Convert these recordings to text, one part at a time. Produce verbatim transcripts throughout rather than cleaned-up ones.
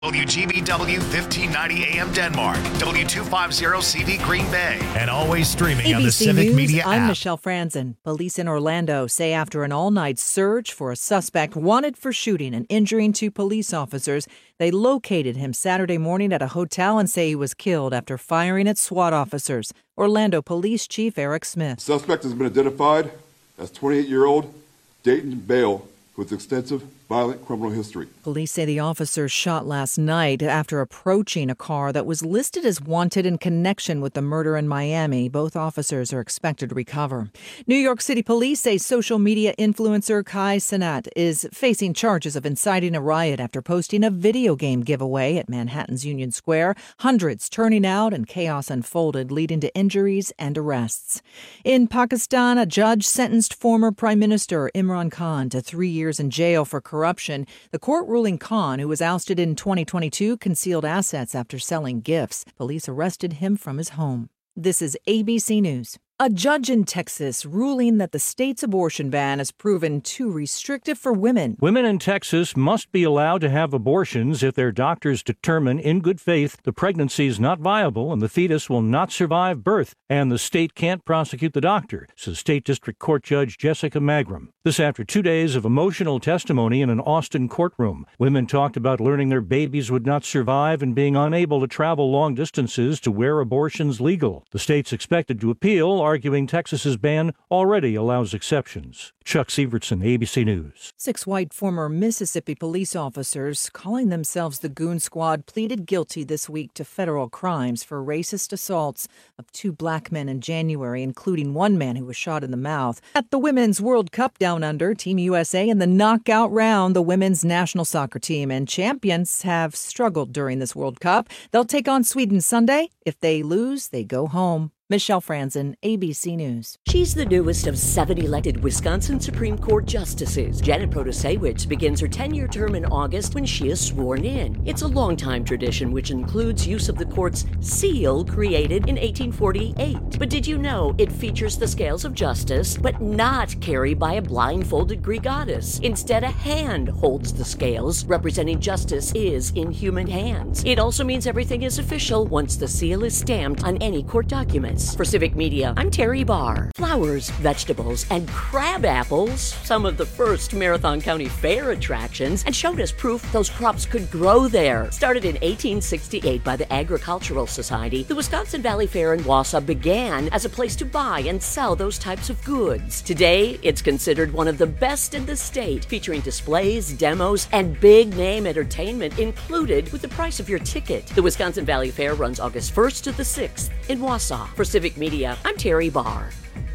W G B W fifteen ninety A M Denmark, W two fifty C D Green Bay, and always streaming on the Civic News, Media I'm app. Michelle Franzen. Police in Orlando say after an all-night search for a suspect wanted for shooting and injuring two police officers, they located him Saturday morning at a hotel and say he was killed after firing at SWAT officers. Orlando Police Chief Eric Smith. The suspect has been identified as twenty-eight-year-old Dayton Bale with extensive violent criminal history. Police say the officers shot last night after approaching a car that was listed as wanted in connection with the murder in Miami. Both officers are expected to recover. New York City police say social media influencer Kai Cenat is facing charges of inciting a riot after posting a video game giveaway at Manhattan's Union Square. Hundreds turning out and chaos unfolded, leading to injuries and arrests. In Pakistan, a judge sentenced former Prime Minister Imran Khan to three years in jail for corruption. Corruption. The court ruling Khan, who was ousted in twenty twenty-two, concealed assets after selling gifts. Police arrested him from his home. This is A B C News. A judge in Texas ruling that the state's abortion ban has proven too restrictive for women. Women in Texas must be allowed to have abortions if their doctors determine in good faith the pregnancy is not viable and the fetus will not survive birth, and the state can't prosecute the doctor, says State District Court Judge Jessica Magram. This after two days of emotional testimony in an Austin courtroom. Women talked about learning their babies would not survive and being unable to travel long distances to where abortion's legal. The state's expected to appeal, arguing Texas's ban already allows exceptions. Chuck Sievertson, A B C News. Six white former Mississippi police officers, calling themselves the Goon Squad, pleaded guilty this week to federal crimes for racist assaults of two black men in January, including one man who was shot in the mouth. At the Women's World Cup Down Under, Team U S A in the knockout round, the women's national soccer team and champions have struggled during this World Cup. They'll take on Sweden Sunday. If they lose, they go home. Michelle Franzen, A B C News. She's the newest of seven elected Wisconsin Supreme Court justices. Janet Protasewicz begins her ten-year term in August when she is sworn in. It's a long-time tradition which includes use of the court's seal created in eighteen forty-eight. But did you know it features the scales of justice, but not carried by a blindfolded Greek goddess? Instead, a hand holds the scales, representing justice is in human hands. It also means everything is official once the seal is stamped on any court documents. For Civic Media, I'm Terry Barr. Flowers, vegetables, and crab apples, some of the first Marathon County Fair attractions, and showed us proof those crops could grow there. Started in eighteen sixty-eight by the Agricultural Society, the Wisconsin Valley Fair in Wausau began as a place to buy and sell those types of goods. Today, it's considered one of the best in the state, featuring displays, demos, and big-name entertainment included with the price of your ticket. The Wisconsin Valley Fair runs August first to the sixth in Wausau. For Civic Media, I'm Terry Barr.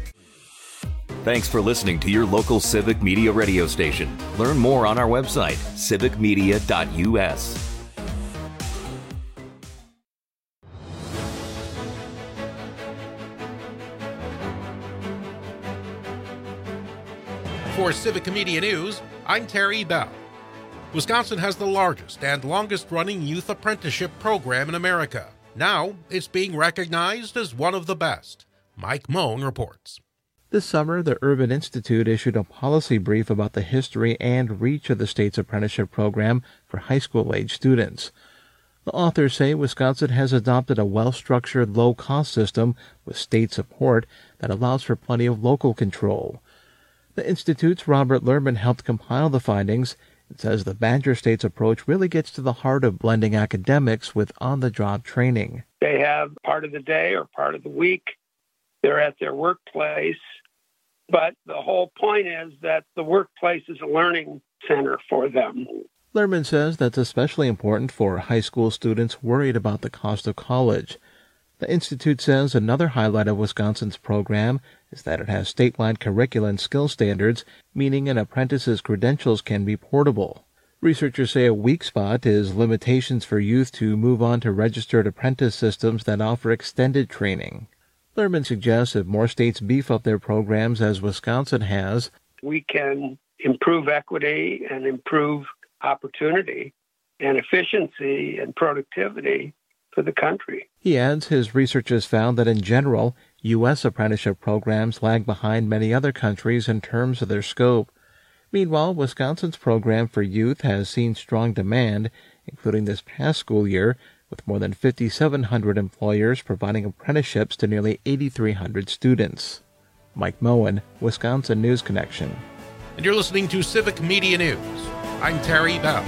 Thanks for listening to your local Civic Media radio station. Learn more on our website, civic media dot u s. For Civic Media News, I'm Terry Bell. Wisconsin has the largest and longest-running youth apprenticeship program in America. Now, it's being recognized as one of the best. Mike Moan reports. This summer, the Urban Institute issued a policy brief about the history and reach of the state's apprenticeship program for high school-age students. The authors say Wisconsin has adopted a well-structured, low-cost system with state support that allows for plenty of local control. The Institute's Robert Lerman helped compile the findings. It says the Badger State's approach really gets to the heart of blending academics with on-the-job training. They have part of the day or part of the week. They're at their workplace. But the whole point is that the workplace is a learning center for them. Lerman says that's especially important for high school students worried about the cost of college. The Institute says another highlight of Wisconsin's program is that it has statewide curricula and skill standards, meaning an apprentice's credentials can be portable. Researchers say a weak spot is limitations for youth to move on to registered apprentice systems that offer extended training. Lerman suggests if more states beef up their programs as Wisconsin has, we can improve equity and improve opportunity and efficiency and productivity for the country. He adds his research has found that in general, U S apprenticeship programs lag behind many other countries in terms of their scope. Meanwhile, Wisconsin's program for youth has seen strong demand. including this past school year, with more than five thousand seven hundred employers providing apprenticeships to nearly eight thousand three hundred students. Mike Moen, Wisconsin News Connection. And you're listening to Civic Media News. I'm Terry Bell.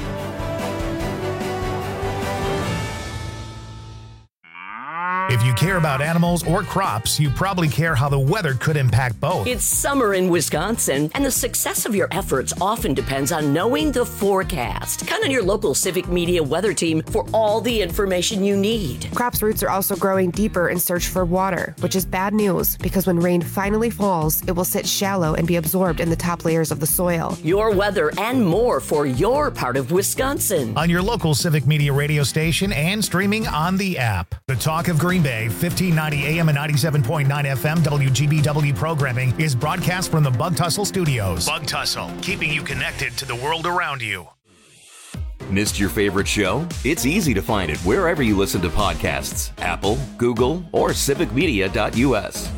If you care about animals or crops, you probably care how the weather could impact both. It's summer in Wisconsin, and the success of your efforts often depends on knowing the forecast. Count on your local Civic Media weather team for all the information you need. Crops' roots are also growing deeper in search for water, which is bad news because when rain finally falls, it will sit shallow and be absorbed in the top layers of the soil. Your weather and more for your part of Wisconsin. On your local Civic Media radio station and streaming on the app. The Talk of Green Bay, fifteen ninety A M and ninety-seven point nine F M W G B W programming is broadcast from the Bug Tussle Studios. Bug Tussle, keeping you connected to the world around you. Missed your favorite show? It's easy to find it wherever you listen to podcasts. Apple, Google, or civic media dot U S.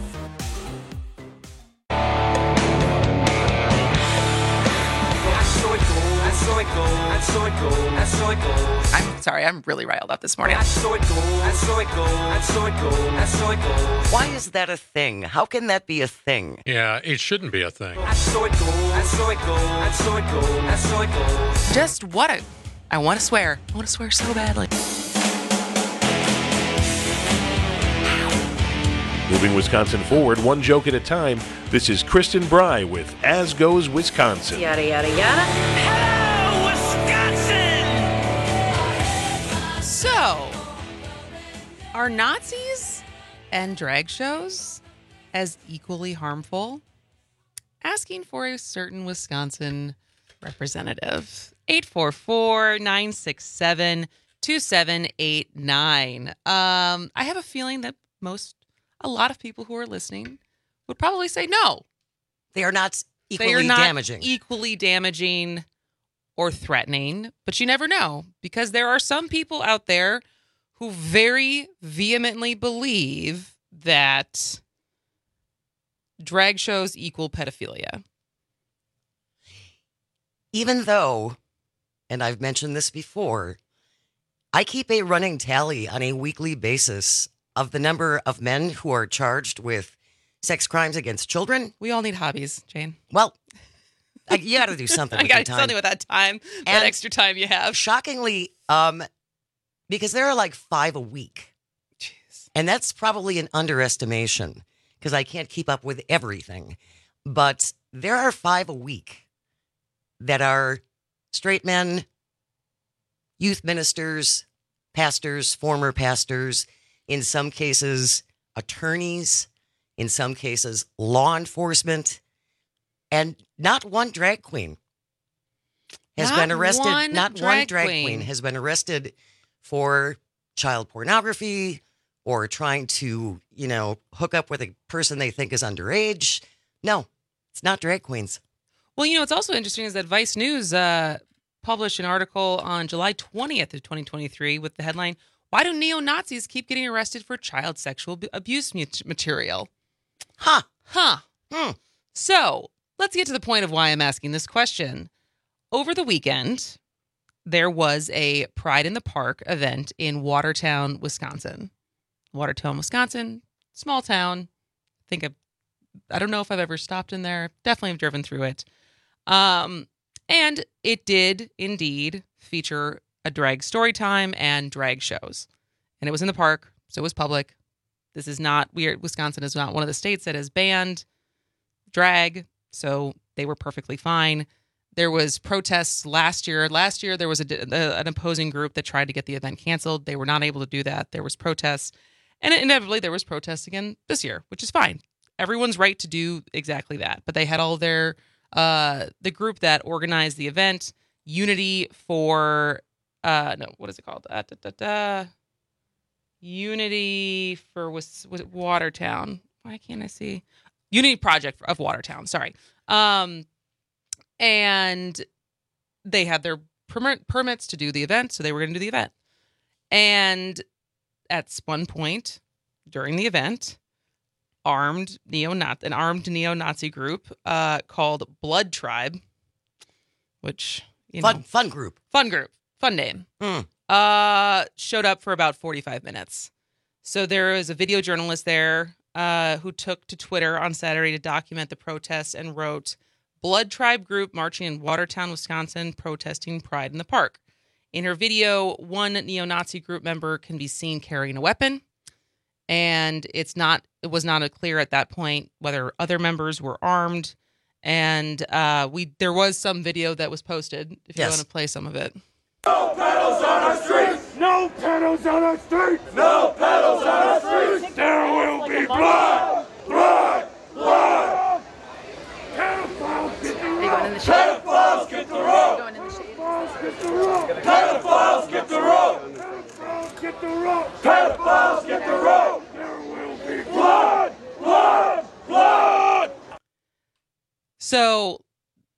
I'm sorry, I'm really riled up this morning. Why is that a thing? How can that be a thing? Yeah, it shouldn't be a thing. Just what a... I want to swear. I want to swear so badly. Moving Wisconsin forward, one joke at a time, this is Kristen Bry with As Goes Wisconsin. Yada, yada, yada. Hello, Wisconsin! So, are Nazis and drag shows as equally harmful? Asking for a certain Wisconsin representative. eight four four, nine six seven, two seven eight nine. Um, I have a feeling that most, a lot of people who are listening would probably say no. They are not equally they are not damaging. equally damaging or threatening, but you never know, because there are some people out there who very vehemently believe that drag shows equal pedophilia. Even though, and I've mentioned this before, I keep a running tally on a weekly basis of the number of men who are charged with sex crimes against children. We all need hobbies, Jane. Well, I, you got to do something I with got your to do time. something with that time, And that extra time you have. Shockingly, um, because there are like five a week. Jeez. And that's probably an underestimation because I can't keep up with everything. But there are five a week that are straight men, youth ministers, pastors, former pastors, in some cases, attorneys, in some cases, law enforcement, and not one drag queen has Not been arrested. one not drag one drag queen. queen has been arrested for child pornography or trying to, you know, hook up with a person they think is underage. No, it's not drag queens. Well, you know, what's also interesting is that Vice News uh, published an article on July twentieth of twenty twenty-three with the headline, "Why do neo-Nazis keep getting arrested for child sexual ab- abuse mut- material?" Huh. Huh. Hmm. So let's get to the point of why I'm asking this question. Over the weekend, there was a Pride in the Park event in Watertown, Wisconsin. Watertown, Wisconsin, small town. I think I've, I don't know if I've ever stopped in there. Definitely have driven through it. Um, and it did indeed feature a drag story time and drag shows. And it was in the park, so it was public. This is not weird. Wisconsin is not one of the states that has banned drag, so they were perfectly fine. There was protests last year. Last year, there was a, a, an opposing group that tried to get the event canceled. They were not able to do that. There was protests. And inevitably, there was protests again this year, which is fine. Everyone's right to do exactly that. But they had all their, uh, the group that organized the event, Unity for, uh, no, what is it called? Uh, da, da, da. Unity for was, was it Watertown. Why can't I see? Unity Project of Watertown, sorry. Um, and they had their permit, permits to do the event, so they were going to do the event. And at one point during the event, armed neo-Nazi, an armed neo-Nazi group uh, called Blood Tribe, which, you fun, know. Fun group. Fun group. Fun name. Mm. Uh, showed up for about forty-five minutes. So there was a video journalist there uh, who took to Twitter on Saturday to document the protests and wrote, Blood Tribe group marching in Watertown, Wisconsin, protesting Pride in the Park. In her video, one neo-Nazi group member can be seen carrying a weapon. And it's not, it was not clear at that point whether other members were armed. And uh, we there was some video that was posted, if you Yes. want to play some of it. No pedals on our streets! No pedals on our streets! No pedals on our streets! There will be blood! Blood! Blood! Pedophiles get the rope! Pedophiles get the rope! Pedophiles get the rope! Pedophiles get the rope! Pedophiles get the rope! Pedophiles get the rope! There will be blood! Blood! Blood! So,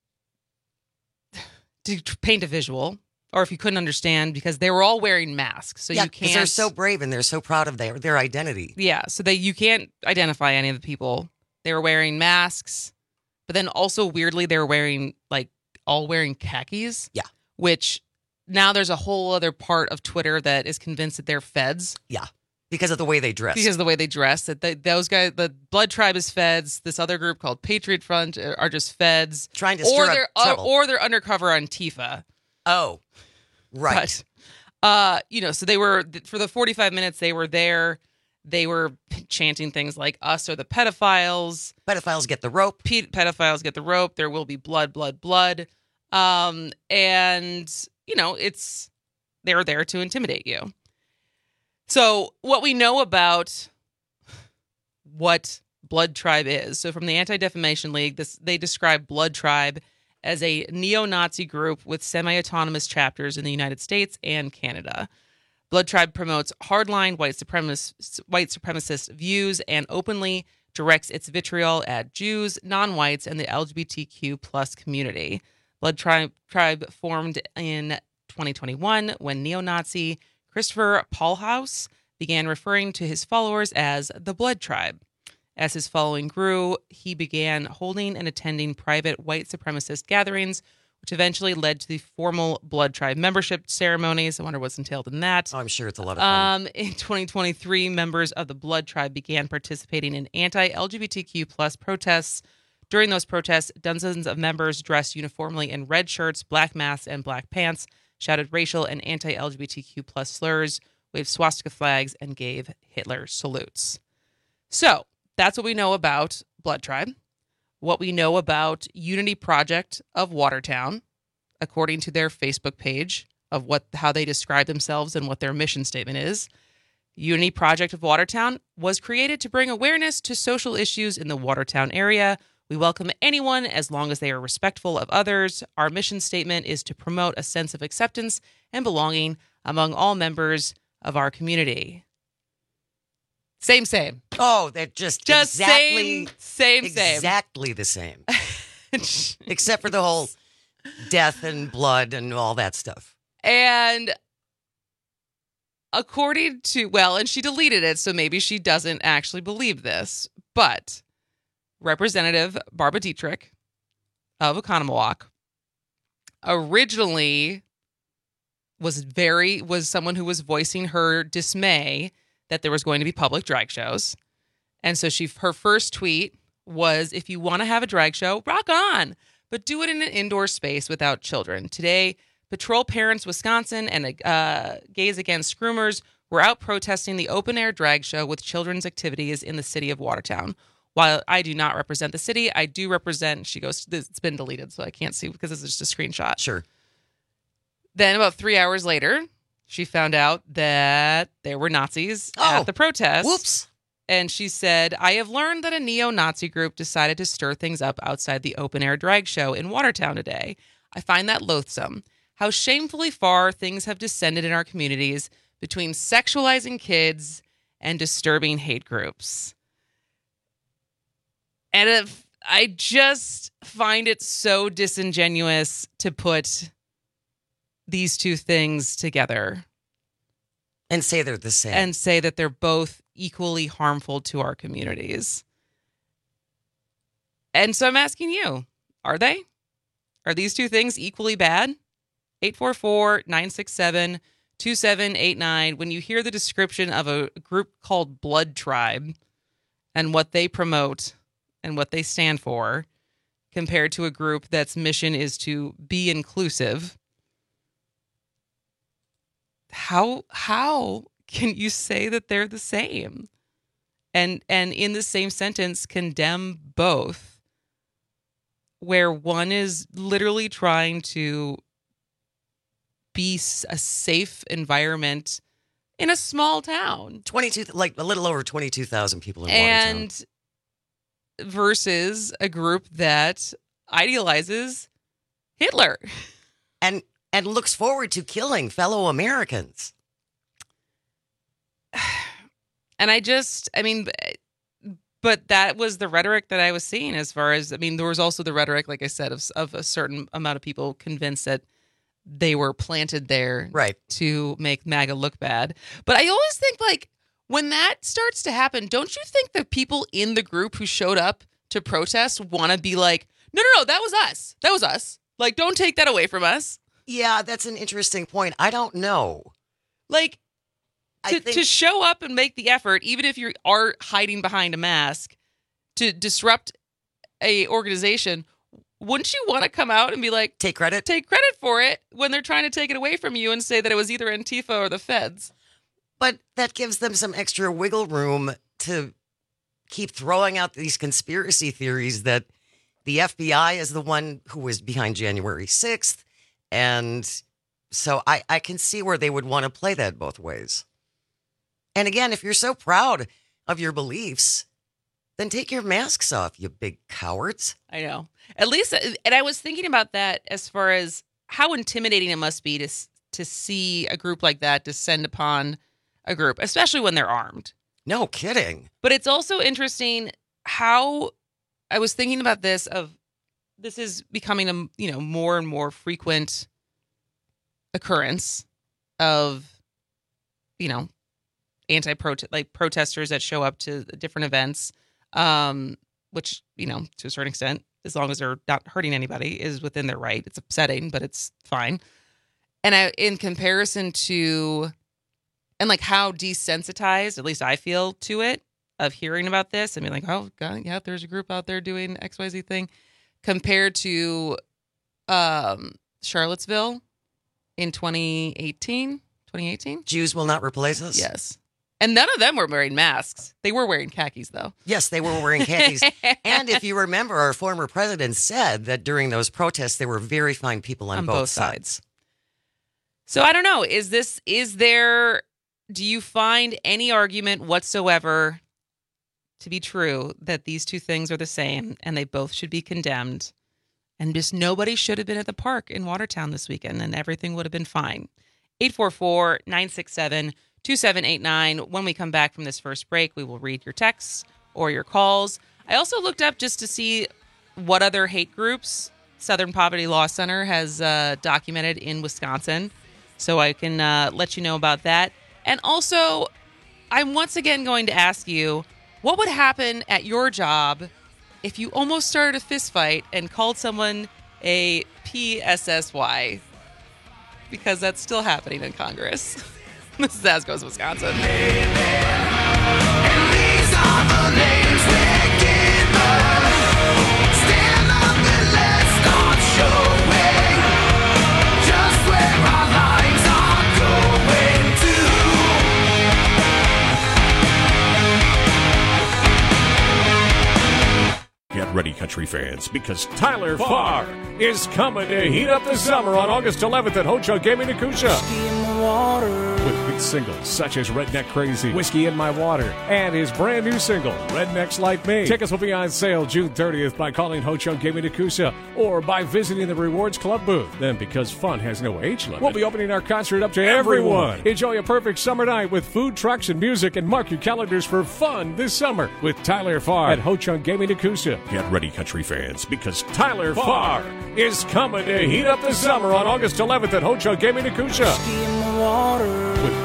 to paint a visual, or if you couldn't understand, because they were all wearing masks, so yeah, you 'cause can't. they're so brave and they're so proud of their, their identity. Yeah, so they you can't identify any of the people. They were wearing masks, but then also weirdly they were wearing like all wearing khakis. Yeah. Which now there's a whole other part of Twitter that is convinced that they're feds. Yeah. Because of the way they dress. Because of the way they dress, that they, those guys, the Blood Tribe is feds. This other group called Patriot Front are just feds, trying to or stir they're up trouble. or, or they're undercover on Tifa. Oh, right. But, uh, you know, so they were for the forty-five minutes they were there. They were chanting things like "Us are the pedophiles." Pedophiles get the rope. Pe- pedophiles get the rope. There will be blood, blood, blood. Um, and you know, it's they're there to intimidate you. So what we know about what Blood Tribe is, so from the Anti-Defamation League, this they describe Blood Tribe as a neo-Nazi group with semi-autonomous chapters in the United States and Canada. Blood Tribe promotes hardline white supremacist, white supremacist views and openly directs its vitriol at Jews, non-whites, and the L G B T Q plus community. Blood Tribe, Tribe formed in twenty twenty-one when neo-Nazi Christopher Paulhaus began referring to his followers as the Blood Tribe. As his following grew, he began holding and attending private white supremacist gatherings, which eventually led to the formal Blood Tribe membership ceremonies. I wonder what's entailed in that. Oh, I'm sure it's a lot of fun. Um, in twenty twenty-three, members of the Blood Tribe began participating in anti-L G B T Q plus protests. During those protests, dozens of members dressed uniformly in red shirts, black masks, and black pants, shouted racial and anti-L G B T Q plus slurs, waved swastika flags, and gave Hitler salutes. So that's what we know about Blood Tribe. What we know about Unity Project of Watertown, according to their Facebook page of what how they describe themselves and what their mission statement is. Unity Project of Watertown was created to bring awareness to social issues in the Watertown area. We welcome anyone as long as they are respectful of others. Our mission statement is to promote a sense of acceptance and belonging among all members of our community. Same, same. Oh, they're just, Just exactly, same, same, same. exactly the same. Except for the whole death and blood and all that stuff. And according to, well, and she deleted it, so maybe she doesn't actually believe this, but Representative Barbara Dietrich of Oconomowoc originally was very, was someone who was voicing her dismay that there was going to be public drag shows. And so she, her first tweet was, if you want to have a drag show, rock on, but do it in an indoor space without children. Today, Patrol Parents Wisconsin and uh, Gays Against Groomers were out protesting the open-air drag show with children's activities in the city of Watertown. While I do not represent the city, I do represent, she goes, it's been deleted, so I can't see because this is just a screenshot. Sure. Then about three hours later, she found out that there were Nazis Oh, at the protest. Whoops. And she said, I have learned that a neo-Nazi group decided to stir things up outside the open-air drag show in Watertown today. I find that loathsome. How shamefully far things have descended in our communities between sexualizing kids and disturbing hate groups. And if, I just find it so disingenuous to put these two things together. And say they're the same. And say that they're both equally harmful to our communities. And so I'm asking you, are they? Are these two things equally bad eight four four, nine six seven, two seven eight nine. When you hear the description of a group called Blood Tribe and what they promote and what they stand for compared to a group that's mission is to be inclusive, how how can you say that they're the same? And and in the same sentence condemn both, where one is literally trying to be a safe environment in a small town. twenty-two, like a little over twenty-two thousand people in Watertown. And versus a group that idealizes Hitler. And and looks forward to killing fellow Americans. And I just, I mean, but that was the rhetoric that I was seeing as far as, I mean, there was also the rhetoric, like I said, of, of a certain amount of people convinced that they were planted there right. to make MAGA look bad. But I always think, like, when that starts to happen, don't you think the people in the group who showed up to protest want to be like, no, no, no, that was us. That was us. Like, don't take that away from us. Yeah, that's an interesting point. I don't know. Like, to, think... to show up and make the effort, even if you are hiding behind a mask, to disrupt a organization, wouldn't you want to come out and be like, take credit? Take credit for it when they're trying to take it away from you and say that it was either Antifa or the feds? But that gives them some extra wiggle room to keep throwing out these conspiracy theories that the F B I is the one who was behind January sixth. And so I, I can see where they would want to play that both ways. And again, if you're so proud of your beliefs, then take your masks off, you big cowards. I know. At least, and I was thinking about that as far as how intimidating it must be to to see a group like that descend upon a group, especially when they're armed. No kidding. But it's also interesting how I was thinking about this of this is becoming a you know more and more frequent occurrence of you know anti-protest like protesters that show up to different events, um, which you know to a certain extent, as long as they're not hurting anybody, is within their right. It's upsetting, but it's fine. And I, in comparison to, and like how desensitized, at least I feel to it, of hearing about this. I mean, like, oh God, yeah, there's a group out there doing X Y Z thing, compared to um, Charlottesville in twenty eighteen. twenty eighteen? Jews will not replace us? Yes. And none of them were wearing masks. They were wearing khakis, though. Yes, they were wearing khakis. And if you remember, our former president said that during those protests, there were very fine people on, on both, both sides. sides. So I don't know. Is this, is there, do you find any argument whatsoever to be true that these two things are the same and they both should be condemned? And just nobody should have been at the park in Watertown this weekend and everything would have been fine. eight four four, nine six seven, two seven eight nine. When we come back from this first break, we will read your texts or your calls. I also looked up just to see what other hate groups Southern Poverty Law Center has uh, documented in Wisconsin, so I can uh, let you know about that. And also, I'm once again going to ask you, what would happen at your job if you almost started a fist fight and called someone a P S S Y? Because that's still happening in Congress. This is As Goes Wisconsin. Get ready, country fans, because Tyler Farr is coming to heat up the summer on August eleventh at Ho-Chunk Gaming Nakusha. With hit singles such as Redneck Crazy, Whiskey in My Water, and his brand new single, Rednecks Like Me. Tickets will be on sale June thirtieth by calling Ho-Chunk Gaming Nakusha or by visiting the Rewards Club booth. Then, because fun has no age limit, we'll be opening our concert up to everyone. everyone. Enjoy a perfect summer night with food trucks and music, and mark your calendars for fun this summer with Tyler Farr at Ho-Chunk Gaming Nakusha. Get ready, country fans, because Tyler Farr is coming to heat up the summer on August eleventh at Ho-Chunk Gaming Nakusha. With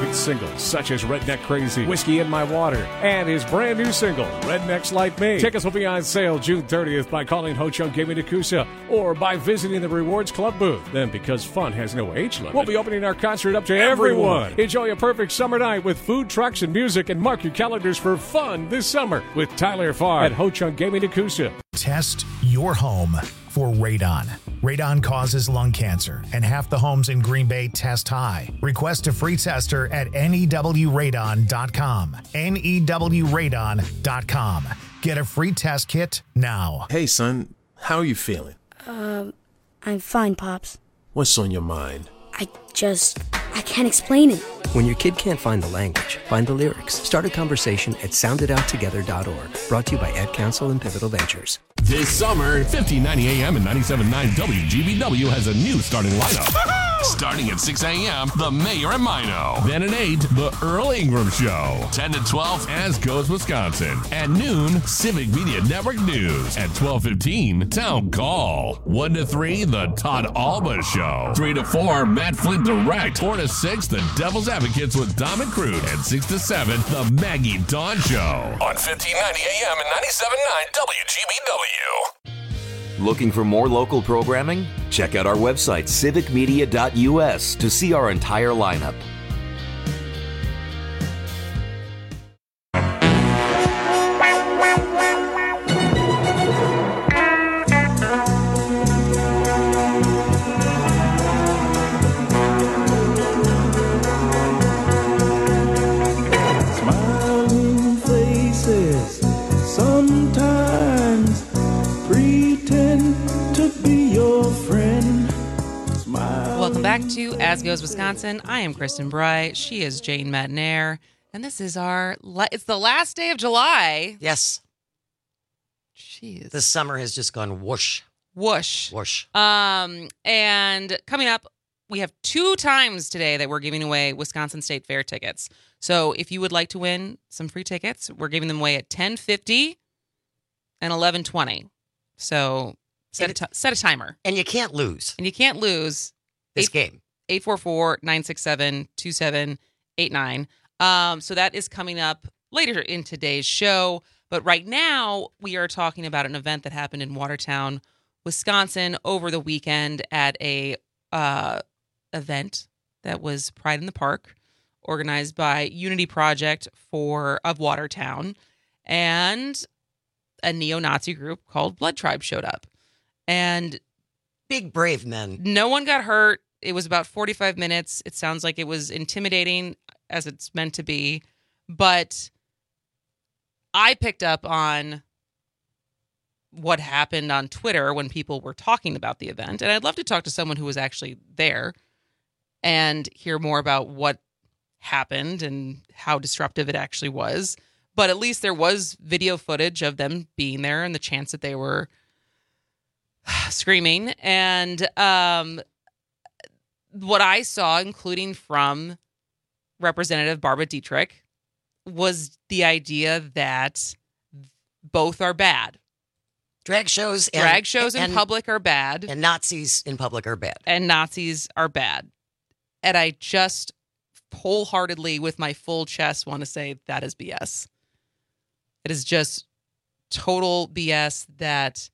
hit singles such as Redneck Crazy, Whiskey in My Water, and his brand new single, Rednecks Like Me. Tickets will be on sale June thirtieth by calling Ho Chunk Gaming Nakusa or by visiting the Rewards Club booth. Then, because fun has no age limit, we'll be opening our concert up to everyone. everyone. Enjoy a perfect summer night with food trucks and music, and mark your calendars for fun this summer with Tyler Farr at Ho Chunk Gaming Nakusa. Test your home for radon. Radon causes lung cancer, and half the homes in Green Bay test high. Request a free tester at N E W radon dot com. N E W radon dot com. Get a free test kit now. Hey, son, how are you feeling? Um, I'm fine, Pops. What's on your mind? I just... I can't explain it. When your kid can't find the language, find the lyrics. Start a conversation at sound it out together dot org. Brought to you by Ad Council and Pivotal Ventures. This summer, fifteen ninety A M and ninety-seven point nine W G B W has a new starting lineup. Starting at six A M, The Mayor and Mino. Then at eight, The Earl Ingram Show. ten to twelve, As Goes Wisconsin. At noon, Civic Media Network News. At twelve fifteen, Town Call. one to three, The Todd Alba Show. three to four, Matt Flint Direct. four to six, The Devil's Advocates with Dom and Crude. And six to seven, The Maggie Dawn Show. On fifteen ninety A M and ninety-seven point nine W G B W. Looking for more local programming? Check out our website, civic media dot U S, to see our entire lineup. Smiling faces sometimes pretend to be your friend. Smile. Welcome back to As Goes Wisconsin. I am Kristen Bry. She is Jane Matnair. And this is our, la- it's the last day of July. Yes. Jeez. The summer has just gone whoosh. Whoosh. Whoosh. Um, and coming up, we have two times today that we're giving away Wisconsin State Fair tickets. So if you would like to win some free tickets, we're giving them away at ten fifty and eleven twenty. So set a, t- set a timer. And you can't lose. And you can't lose. This eight, game. eight four four, nine six seven, two seven eight nine. Um, so that is coming up later in today's show. But right now, we are talking about an event that happened in Watertown, Wisconsin over the weekend at a uh, event that was Pride in the Park, organized by Unity Project for of Watertown, and a neo-Nazi group called Blood Tribe showed up. And big, brave men. No one got hurt. It was about forty-five minutes. It sounds like it was intimidating, as it's meant to be. But I picked up on what happened on Twitter when people were talking about the event. And I'd love to talk to someone who was actually there and hear more about what happened and how disruptive it actually was. But at least there was video footage of them being there and the chance that they were screaming. And um, what I saw, including from Representative Barbara Dietrich, was the idea that both are bad. Drag shows and, Drag shows in and, public are bad. And Nazis in public are bad. And Nazis are bad. And I just wholeheartedly, with my full chest, want to say that is B S. It is just total B S that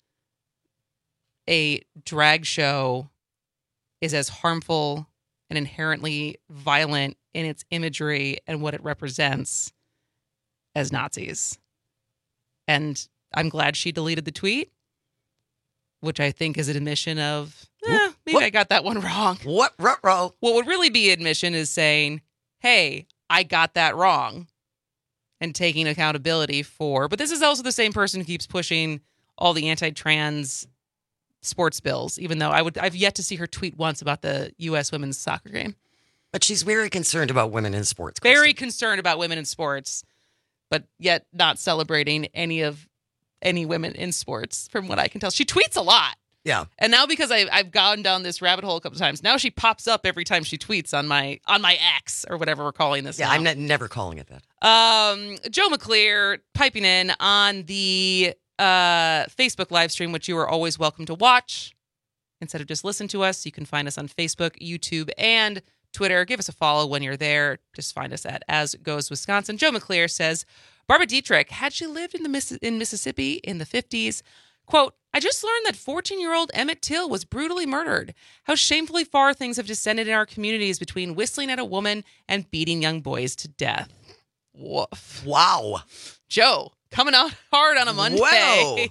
a drag show is as harmful and inherently violent in its imagery and what it represents as Nazis. And I'm glad she deleted the tweet, which I think is an admission of, eh, maybe what? I got that one wrong. What? Ruh-roh. What would really be admission is saying, hey, I got that wrong, and taking accountability for. But this is also the same person who keeps pushing all the anti-trans sports bills, even though I would, I've yet to see her tweet once about the U S women's soccer game. But she's very concerned about women in sports. Kristen. Very concerned about women in sports, but yet not celebrating any of any women in sports, from what I can tell. She tweets a lot. Yeah. And now because I, I've gone down this rabbit hole a couple times, now she pops up every time she tweets on my on my X or whatever we're calling this. Yeah, now. I'm not, never calling it that. Um, Joe McClear piping in on the uh, Facebook live stream, which you are always welcome to watch. Instead of just listen to us, you can find us on Facebook, YouTube, and Twitter. Give us a follow when you're there. Just find us at As Goes Wisconsin. Joe McClear says, Barbara Dietrich, had she lived in the Miss- in Mississippi in the fifties, quote, I just learned that fourteen-year-old Emmett Till was brutally murdered. How shamefully far things have descended in our communities between whistling at a woman and beating young boys to death. Woof. Wow. Joe, coming out hard on a Monday.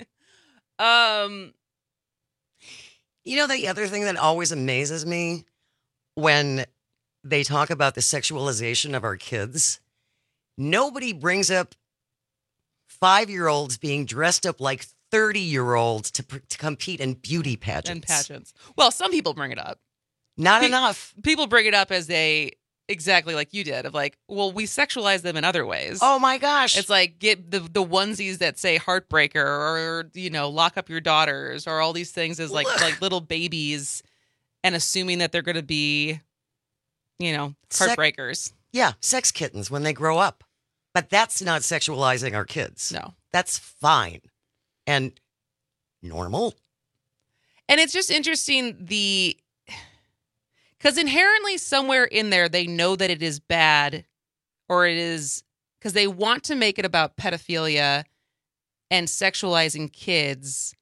Wow. um, you know, the other thing that always amazes me when they talk about the sexualization of our kids, nobody brings up five-year-olds being dressed up like thirty-year-olds to, pr- to compete in beauty pageants. And pageants. Well, some people bring it up. Not Pe- enough. People bring it up as they, exactly like you did, of like, well, we sexualize them in other ways. Oh, my gosh. It's like, get the, the onesies that say heartbreaker or, you know, lock up your daughters or all these things as like, like little babies and assuming that they're going to be, you know, heartbreakers. Sex- yeah, sex kittens when they grow up. But that's not sexualizing our kids. No. That's fine. And normal. And it's just interesting the, because inherently somewhere in there, they know that it is bad or it is, because they want to make it about pedophilia and sexualizing kids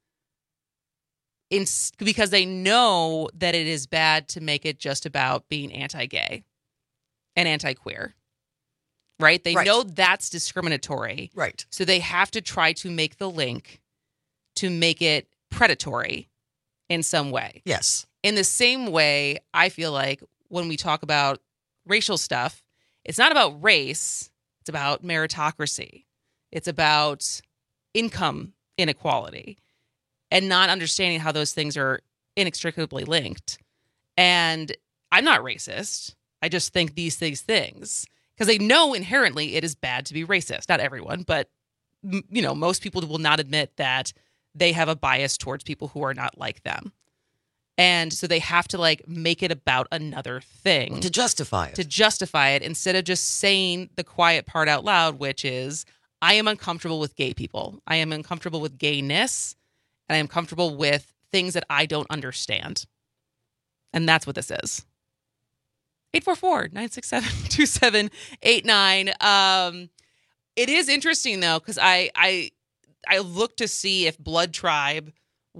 in, because they know that it is bad to make it just about being anti-gay and anti-queer. Right? They right. know that's discriminatory. Right. So they have to try to make the link to make it predatory in some way. Yes. In the same way, I feel like when we talk about racial stuff, it's not about race. It's about meritocracy. It's about income inequality and not understanding how those things are inextricably linked. And I'm not racist. I just think these these things, because they know inherently it is bad to be racist. Not everyone, but you know, most people will not admit that they have a bias towards people who are not like them. And so they have to like make it about another thing. To justify it. To justify it instead of just saying the quiet part out loud, which is, I am uncomfortable with gay people. I am uncomfortable with gayness. And I am comfortable with things that I don't understand. And that's what this is. eight four four, nine six seven, two seven eight nine. Um, it is interesting, though, because I, I, I looked to see if Blood Tribe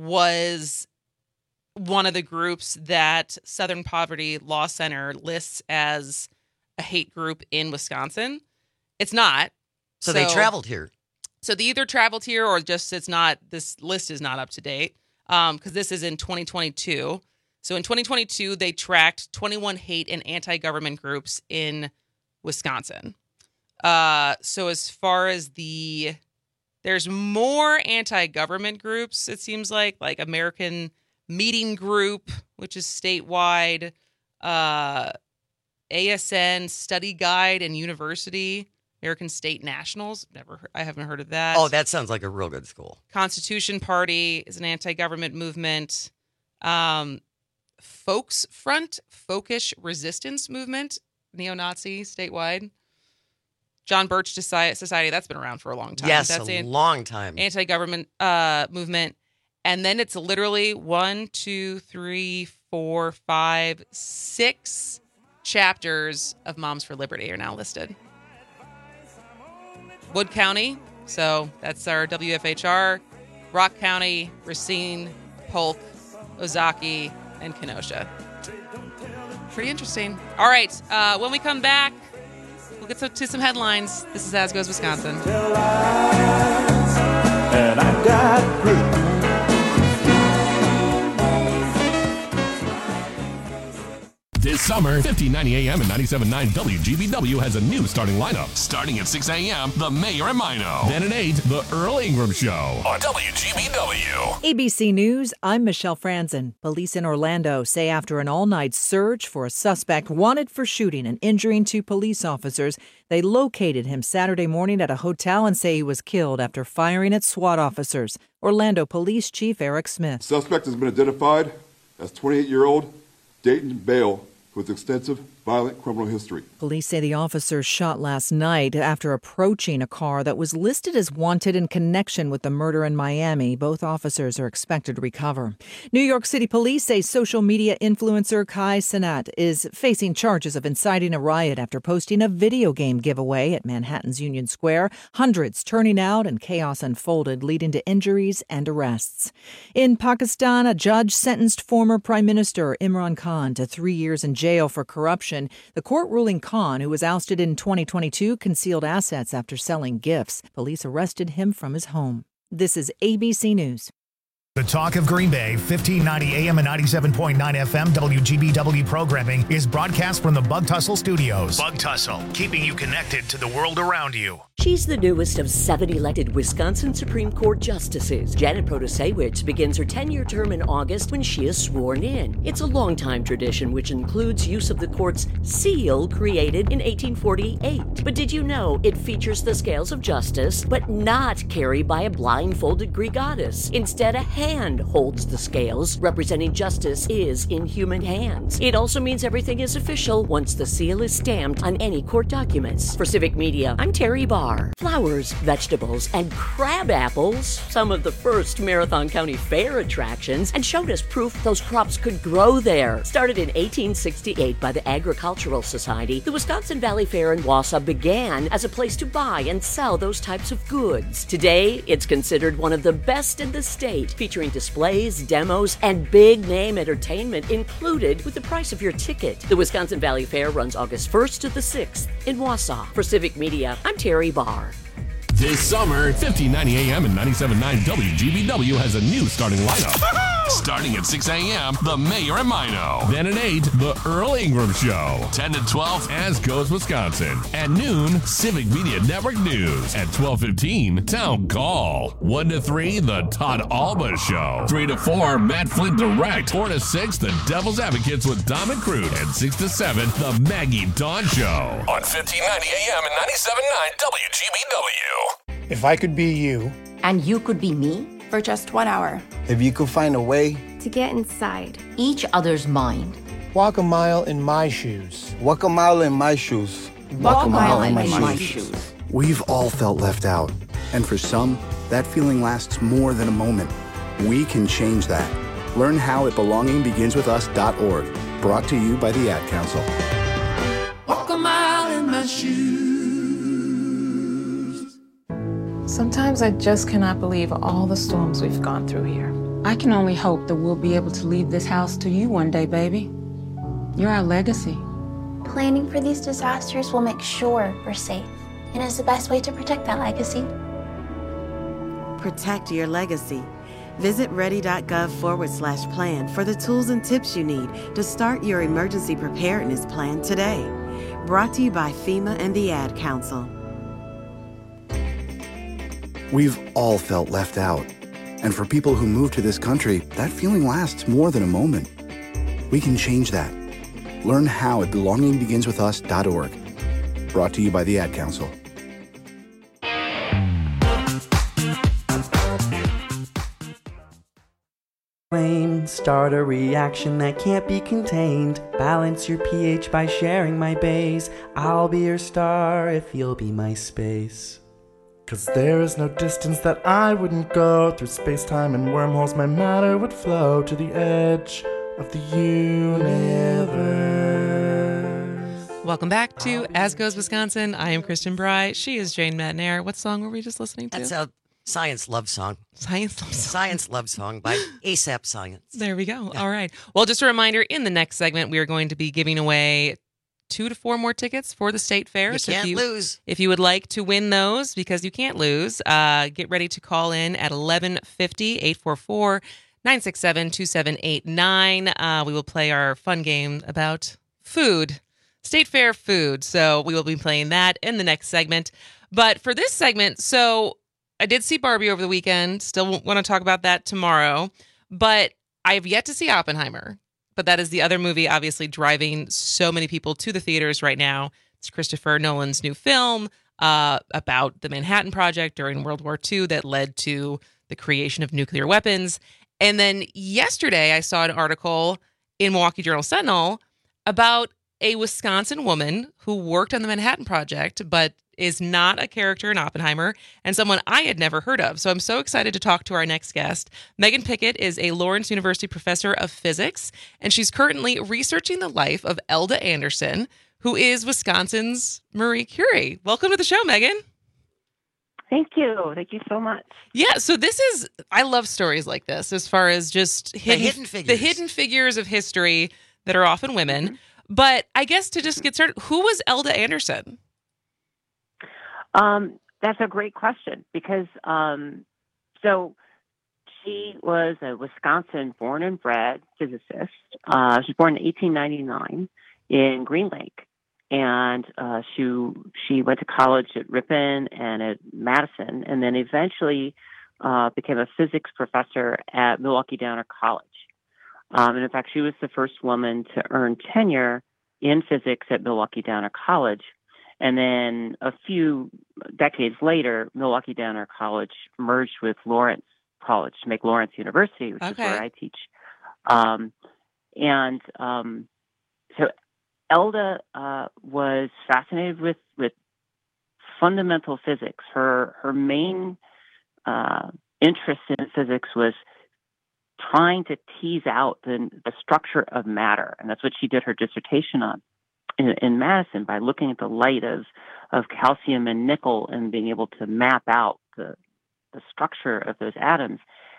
was one of the groups that Southern Poverty Law Center lists as a hate group in Wisconsin. It's not. So, so they traveled here. So they either traveled here or just it's not, this list is not up to date um, because this is in twenty twenty-two. So in twenty twenty-two, they tracked twenty-one hate and anti-government groups in Wisconsin. Uh, so as far as the, there's more anti-government groups, it seems like, like American Meeting Group, which is statewide, uh, A S N Study Guide and University, American State Nationals. Never, heard, I haven't heard of that. Oh, that sounds like a real good school. Constitution Party is an anti-government movement. Um, Folks Front, Folkish Resistance Movement, neo-Nazi, statewide. John Birch Society, that's been around for a long time. Yes, that's a an long time. Anti-government uh, movement. And then it's literally one, two, three, four, five, six chapters of Moms for Liberty are now listed. Wood County, so that's our W F H R, Rock County, Racine, Polk, Ozaki, and Kenosha. Pretty interesting. All right, uh, when we come back, we'll get to, to some headlines. This is As Goes Wisconsin. And I got proof. This summer, fifteen ninety A M and ninety-seven point nine W G B W has a new starting lineup. Starting at six A M, The Mayor and Mino. Then at eight, The Earl Ingram Show on W G B W. A B C News, I'm Michelle Franzen. Police in Orlando say after an all-night search for a suspect wanted for shooting and injuring two police officers, they located him Saturday morning at a hotel and say he was killed after firing at SWAT officers. Orlando Police Chief Eric Smith. Suspect has been identified as twenty-eight-year-old Dayton Bale, with extensive violent criminal history. Police say the officers shot last night after approaching a car that was listed as wanted in connection with the murder in Miami. Both officers are expected to recover. New York City police say social media influencer Kai Cenat is facing charges of inciting a riot after posting a video game giveaway at Manhattan's Union Square. Hundreds turning out and chaos unfolded, leading to injuries and arrests. In Pakistan, a judge sentenced former Prime Minister Imran Khan to three years in jail for corruption. The court ruling Khan, who was ousted in twenty twenty-two, concealed assets after selling gifts. Police arrested him from his home. This is A B C News. The Talk of Green Bay, fifteen ninety A M and ninety-seven point nine F M W G B W programming is broadcast from the Bug Tussle Studios. Bug Tussle, keeping you connected to the world around you. She's the newest of seven elected Wisconsin Supreme Court justices. Janet Protasewicz begins her ten-year term in August when she is sworn in. It's a long-time tradition which includes use of the court's seal created in eighteen forty-eight. But did you know it features the scales of justice, but not carried by a blindfolded Greek goddess? Instead, a hand holds the scales, representing justice is in human hands. It also means everything is official once the seal is stamped on any court documents. For Civic Media, I'm Terry Barr. Flowers, vegetables, and crab apples, some of the first Marathon County Fair attractions, and showed us proof those crops could grow there. Started in eighteen sixty-eight by the Agricultural Society, the Wisconsin Valley Fair in Wausau began as a place to buy and sell those types of goods. Today, it's considered one of the best in the state, featuring displays, demos, and big-name entertainment included with the price of your ticket. The Wisconsin Valley Fair runs August first to the sixth in Wausau. For Civic Media, I'm Terry Barr. This summer, fifteen ninety A M and ninety-seven point nine W G B W has a new starting lineup. Starting at six A M, The Mayor and Mino. Then at eight, The Earl Ingram Show. ten to twelve, As Goes Wisconsin. At noon, Civic Media Network News. At twelve fifteen, Town Call. one to three, The Todd Alba Show. three to four, Matt Flint Direct. four to six, The Devil's Advocates with Dom and Crude. And six to seven, The Maggie Dawn Show. On fifteen ninety A M and ninety-seven point nine W G B W. If I could be you. And you could be me? For just one hour. If you could find a way to get inside each other's mind. Walk a mile in my shoes. Walk a mile in my shoes. Walk, Walk a mile, mile in, in my, my shoes. shoes. We've all felt left out. And for some, that feeling lasts more than a moment. We can change that. Learn how at belonging begins with us dot org. Brought to you by the Ad Council. Walk a mile in my shoes. Sometimes I just cannot believe all the storms we've gone through here. I can only hope that we'll be able to leave this house to you one day, baby. You're our legacy. Planning for these disasters will make sure we're safe, and is the best way to protect that legacy. Protect your legacy. Visit ready.gov forward slash plan for the tools and tips you need to start your emergency preparedness plan today. Brought to you by FEMA and the Ad Council. We've all felt left out. And for people who move to this country, that feeling lasts more than a moment. We can change that. Learn how at belonging begins with us dot org. Brought to you by the Ad Council. Start a reaction that can't be contained. Balance your pH by sharing my base. I'll be your star if you'll be my space. Cause there is no distance that I wouldn't go. Through space-time and wormholes my matter would flow to the edge of the universe. Welcome back to As Goes Wisconsin. I am Kristen Bry. She is Jane Matnair. What song were we just listening to? That's a Science Love Song. Science Love Song. Science Love Song by ASAP Science. There we go. Yeah. All right. Well, just a reminder, in the next segment, we are going to be giving away two to four more tickets for the State Fair. You so can't if you, lose. If you would like to win those, because you can't lose, uh, get ready to call in at eleven fifty, eight four four, nine six seven, two seven eight nine. Uh, we will play our fun game about food, State Fair food. So we will be playing that in the next segment. But for this segment, so I did see Barbie over the weekend. Still want to talk about that tomorrow. But I have yet to see Oppenheimer. But that is the other movie, obviously, driving so many people to the theaters right now. It's Christopher Nolan's new film uh, about the Manhattan Project during World War Two that led to the creation of nuclear weapons. And then yesterday, I saw an article in Milwaukee Journal Sentinel about a Wisconsin woman who worked on the Manhattan Project, but is not a character in Oppenheimer, and someone I had never heard of. So I'm so excited to talk to our next guest. Megan Pickett is a Lawrence University professor of physics, and she's currently researching the life of Elda Anderson, who is Wisconsin's Marie Curie. Welcome to the show, Megan. Thank you. Thank you so much. Yeah, so this is, I love stories like this as far as just hidden, the hidden figures. The hidden figures of history that are often women. Mm-hmm. But I guess to just get started, who was Elda Anderson? Um, that's a great question because, um, so she was a Wisconsin born and bred physicist. Uh, she was born in eighteen ninety-nine in Green Lake. And uh, she she went to college at Ripon and at Madison, and then eventually uh, became a physics professor at Milwaukee Downer College. Um, and in fact, she was the first woman to earn tenure in physics at Milwaukee Downer College. And then a few decades later, Milwaukee Downer College merged with Lawrence College to make Lawrence University, which okay. is where I teach. Um, and um, so Elda uh, was fascinated with, with fundamental physics. Her her main uh, interest in physics was trying to tease out the, the structure of matter, and that's what she did her dissertation on in, in Madison by looking at the light of of calcium and nickel and being able to map out the the structure of those atoms.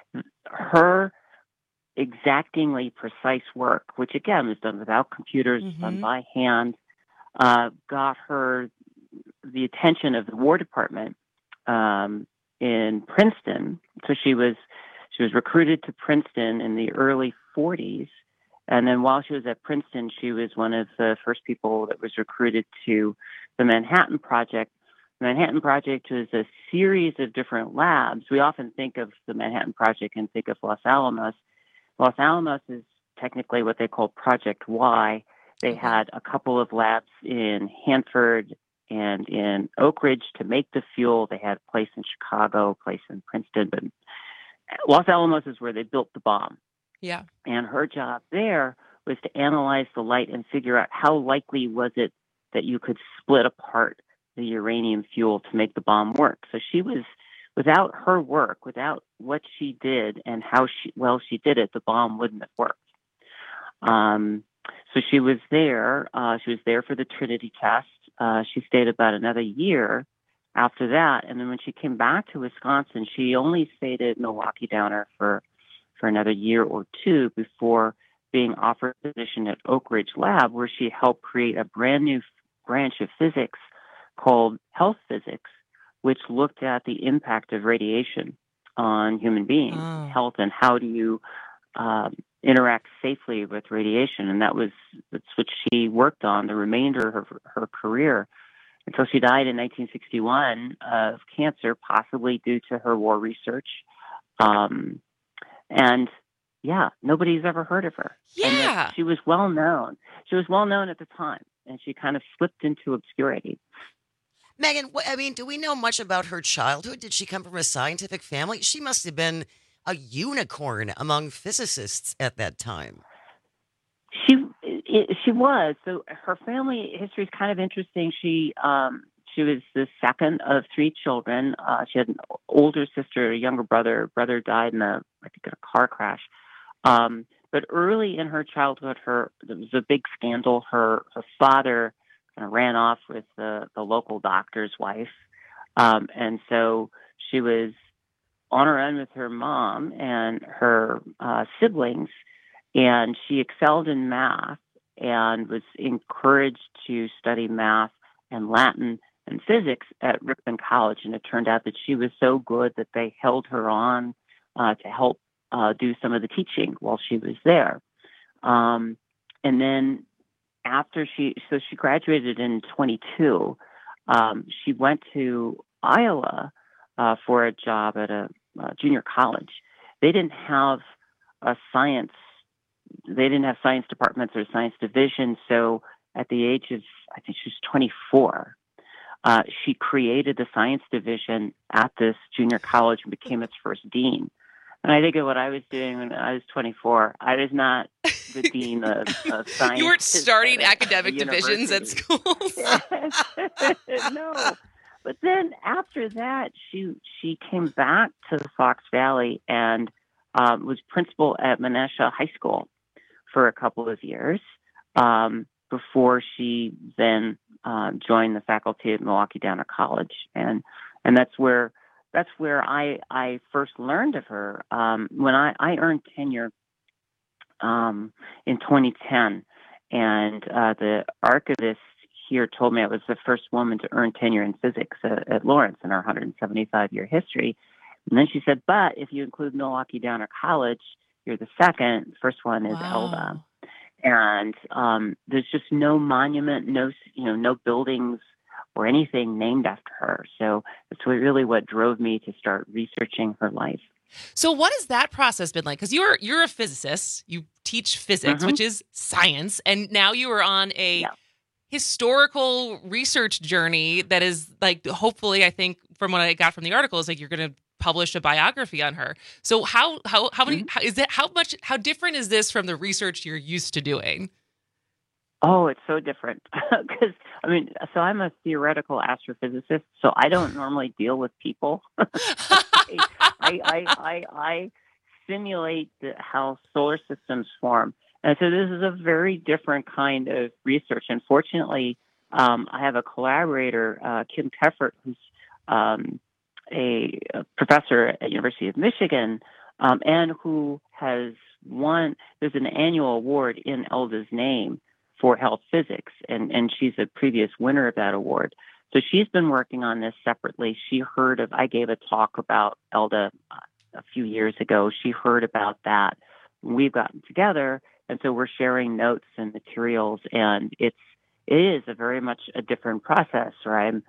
Her exactingly precise work, which again was done without computers, mm-hmm. done by hand, uh, got her the attention of the War Department um, in Princeton. So she was she was recruited to Princeton in the early forties, and then while she was at Princeton, she was one of the first people that was recruited to the Manhattan Project. The Manhattan Project was a series of different labs. We often think of the Manhattan Project and think of Los Alamos. Los Alamos is technically what they call Project Y. They had a couple of labs in Hanford and in Oak Ridge to make the fuel. They had a place in Chicago, a place in Princeton, but Los Alamos is where they built the bomb. Yeah. And her job there was to analyze the light and figure out how likely was it that you could split apart the uranium fuel to make the bomb work. So she was, without her work, without what she did and how she, well she did it, the bomb wouldn't have worked. Um, so she was there. Uh, she was there for the Trinity test. Uh, she stayed about another year after that. And then when she came back to Wisconsin, she only stayed at Milwaukee Downer for, for another year or two before being offered a position at Oak Ridge Lab, where she helped create a brand new branch of physics called health physics, which looked at the impact of radiation on human beings, oh. health, and how do you um, interact safely with radiation. And that was that's what she worked on the remainder of her, her career until she died in nineteen sixty-one of cancer, possibly due to her war research. Um, and yeah, nobody's ever heard of her. Yeah. And she was well known. She was well known at the time, and she kind of slipped into obscurity. Megan, I mean, do we know much about her childhood? Did she come from a scientific family? She must have been a unicorn among physicists at that time. She it, she was. So her family history is kind of interesting. She um, she was the second of three children. Uh, she had an older sister, a younger brother. Brother died in a I think in a car crash. Um, but early in her childhood, her there was a big scandal. Her her father kind of ran off with the, the local doctor's wife. Um, and so she was on her own with her mom and her uh, siblings, and she excelled in math and was encouraged to study math and Latin and physics at Ripon College. And it turned out that she was so good that they held her on uh, to help uh, do some of the teaching while she was there. Um, and then After she, so she graduated in twenty-two, um, she went to Iowa uh, for a job at a, a junior college. They didn't have a science, they didn't have science departments or science division. So at the age of, I think she was twenty-four, uh, she created the science division at this junior college and became its first dean. when I think of what I was doing when I was twenty-four, I was not the dean of, of science. You weren't starting academic divisions at schools. No. But then after that, she she came back to Fox Valley and um, was principal at Menasha High School for a couple of years um, before she then uh, joined the faculty at Milwaukee Downer College, and and that's where. That's where I, I first learned of her. Um, when I, I earned tenure um, in twenty ten, and uh, the archivist here told me I was the first woman to earn tenure in physics at, at Lawrence in our one hundred seventy-five year history. And then she said, but if you include Milwaukee Downer College, you're the second. First one is Wow. Elda. And um, there's just no monument, no you know, no buildings or anything named after her. So that's really what drove me to start researching her life. So what has that process been like? Because you're you're a physicist, you teach physics, Mhm. which is science, and now you are on a Yeah. historical research journey that is like, hopefully, I think from what I got from the article, is like you're going to publish a biography on her. So how how how many how, is that how much how different is this from the research you're used to doing? Oh, it's so different because I mean, so I'm a theoretical astrophysicist, so I don't normally deal with people. I, I, I, I simulate the, how solar systems form, and so this is a very different kind of research. And fortunately, um, I have a collaborator, uh, Kim Teffert, who's um, a, a professor at University of Michigan, um, and who has won. There's an annual award in Elda's name for health physics, and, and she's a previous winner of that award. So she's been working on this separately. She heard of, I gave a talk about Elda uh, a few years ago. She heard about that. We've gotten together, and so we're sharing notes and materials, and it's, it is a very much a different process, where I'm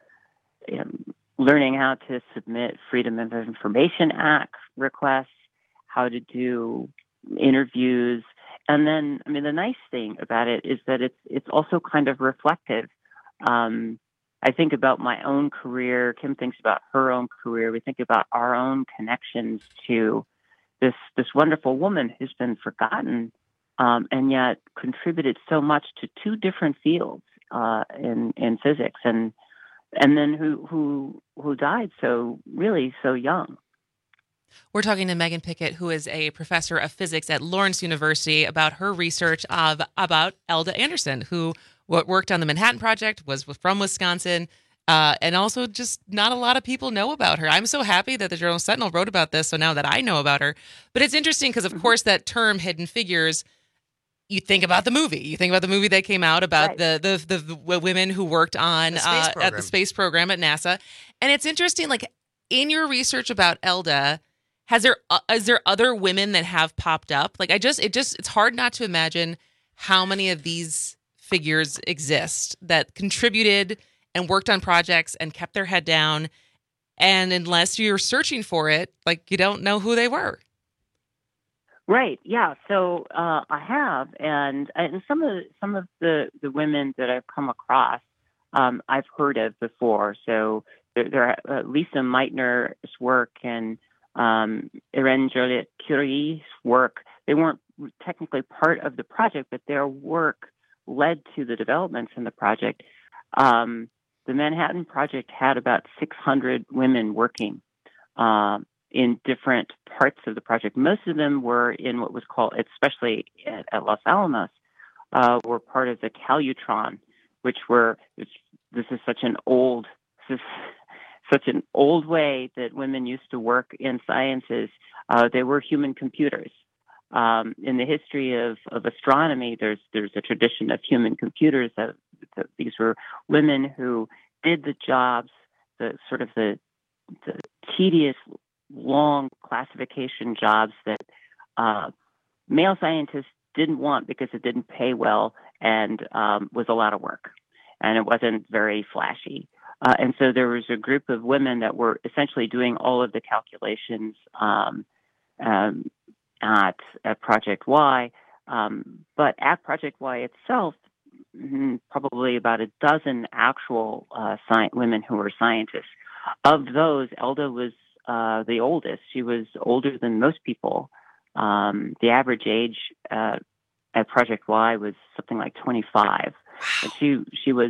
um, learning how to submit Freedom of Information Act requests, how to do interviews. And then, I mean, the nice thing about it is that it's it's also kind of reflective. Um, I think about my own career. Kim thinks about her own career. We think about our own connections to this this wonderful woman who's been forgotten, um, and yet contributed so much to two different fields uh, in in physics, and and then who who who died so really so young. We're talking to Megan Pickett, who is a professor of physics at Lawrence University, about her research of about Elda Anderson, who worked on the Manhattan Project, was from Wisconsin, uh, and also just not a lot of people know about her. I'm so happy that the Journal Sentinel wrote about this, so now that I know about her. But it's interesting because, of course, that term Hidden Figures, you think about the movie. You think about the movie that came out about Right. the, the, the the women who worked on The space uh, at program. the space program at NASA. And it's interesting, like, in your research about Elda, Has there uh, is there other women that have popped up? Like I just it just it's hard not to imagine how many of these figures exist that contributed and worked on projects and kept their head down, and unless you're searching for it, like you don't know who they were. Right. Yeah. So uh, I have, and and some of the, some of the, the women that I've come across, um, I've heard of before. So there, there are, uh, Lisa Meitner's work and um, Irene Joliot Curie's work. They weren't technically part of the project, but their work led to the developments in the project. Um, the Manhattan Project had about six hundred women working um, in different parts of the project. Most of them were in what was called, especially at, at Los Alamos, uh, were part of the Calutron, which were, which, this is such an old, this is such an old way that women used to work in sciences. Uh, they were human computers. Um, in the history of, of astronomy, there's there's a tradition of human computers. That, that these were women who did the jobs, the sort of the, the tedious, long classification jobs that uh, male scientists didn't want because it didn't pay well and um, was a lot of work, and it wasn't very flashy. Uh, and so there was a group of women that were essentially doing all of the calculations um, um, at, at Project Y. Um, but at Project Y itself, probably about a dozen actual uh, sci- women who were scientists. Of those, Elda was uh, the oldest. She was older than most people. Um, the average age uh, at Project Y was something like twenty-five. And she she was